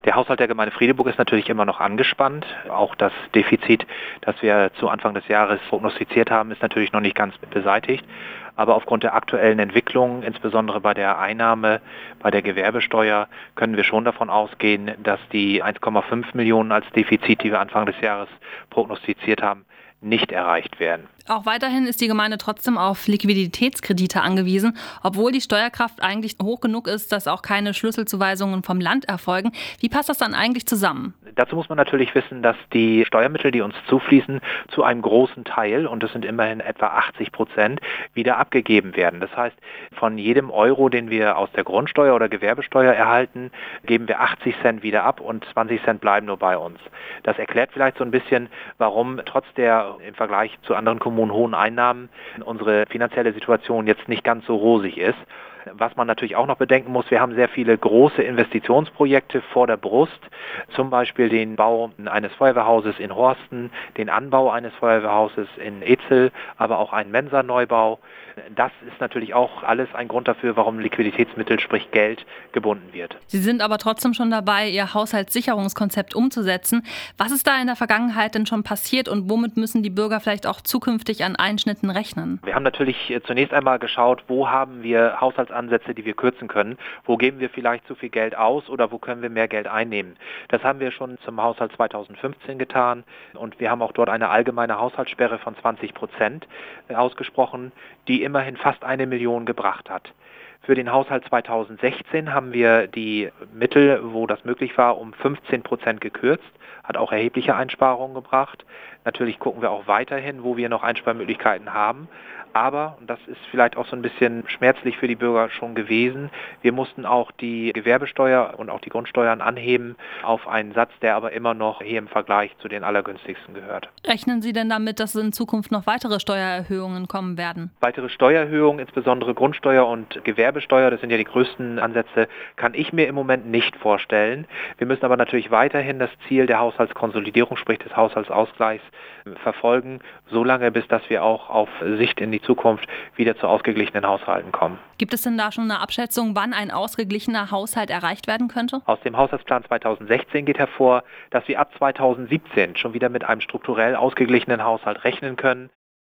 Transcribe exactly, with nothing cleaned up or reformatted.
Der Haushalt der Gemeinde Friedeburg ist natürlich immer noch angespannt. Auch das Defizit, das wir zu Anfang des Jahres prognostiziert haben, ist natürlich noch nicht ganz beseitigt. Aber aufgrund der aktuellen Entwicklung, insbesondere bei der Einnahme, bei der Gewerbesteuer, können wir schon davon ausgehen, dass die eins Komma fünf Millionen als Defizit, die wir Anfang des Jahres prognostiziert haben, nicht erreicht werden. Auch weiterhin ist die Gemeinde trotzdem auf Liquiditätskredite angewiesen, obwohl die Steuerkraft eigentlich hoch genug ist, dass auch keine Schlüsselzuweisungen vom Land erfolgen. Wie passt das dann eigentlich zusammen? Dazu muss man natürlich wissen, dass die Steuermittel, die uns zufließen, zu einem großen Teil, und das sind immerhin etwa achtzig Prozent, wieder abgegeben werden. Das heißt, von jedem Euro, den wir aus der Grundsteuer oder Gewerbesteuer erhalten, geben wir achtzig Cent wieder ab und zwanzig Cent bleiben nur bei uns. Das erklärt vielleicht so ein bisschen, warum trotz der im Vergleich zu anderen Kommunen hohen Einnahmen unsere finanzielle Situation jetzt nicht ganz so rosig ist. Was man natürlich auch noch bedenken muss, wir haben sehr viele große Investitionsprojekte vor der Brust, zum Beispiel den Bau eines Feuerwehrhauses in Horsten, den Anbau eines Feuerwehrhauses in Etzel, aber auch einen Mensa-Neubau. Das ist natürlich auch alles ein Grund dafür, warum Liquiditätsmittel, sprich Geld, gebunden wird. Sie sind aber trotzdem schon dabei, Ihr Haushaltssicherungskonzept umzusetzen. Was ist da in der Vergangenheit denn schon passiert und womit müssen die Bürger vielleicht auch zukünftig an Einschnitten rechnen? Wir haben natürlich zunächst einmal geschaut, wo haben wir Haushaltsansätze, die wir kürzen können, wo geben wir vielleicht zu viel Geld aus oder wo können wir mehr Geld einnehmen. Das haben wir schon zum Haushalt zweitausendfünfzehn getan und wir haben auch dort eine allgemeine Haushaltssperre von zwanzig Prozent ausgesprochen, die immerhin fast eine Million gebracht hat. Für den Haushalt zweitausendsechzehn haben wir die Mittel, wo das möglich war, um fünfzehn Prozent gekürzt, hat auch erhebliche Einsparungen gebracht. Natürlich gucken wir auch weiterhin, wo wir noch Einsparmöglichkeiten haben. Aber, und das ist vielleicht auch so ein bisschen schmerzlich für die Bürger schon gewesen, wir mussten auch die Gewerbesteuer und auch die Grundsteuern anheben auf einen Satz, der aber immer noch hier im Vergleich zu den allergünstigsten gehört. Rechnen Sie denn damit, dass in Zukunft noch weitere Steuererhöhungen kommen werden? Weitere Steuererhöhungen, insbesondere Grundsteuer und Gewerbesteuer, das sind ja die größten Ansätze, kann ich mir im Moment nicht vorstellen. Wir müssen aber natürlich weiterhin das Ziel der Haushaltskonsolidierung, sprich des Haushaltsausgleichs, verfolgen, solange bis dass wir auch auf Sicht in die Zukunft wieder zu ausgeglichenen Haushalten kommen. Gibt es denn da schon eine Abschätzung, wann ein ausgeglichener Haushalt erreicht werden könnte? Aus dem Haushaltsplan zweitausendsechzehn geht hervor, dass wir ab zweitausendsiebzehn schon wieder mit einem strukturell ausgeglichenen Haushalt rechnen können.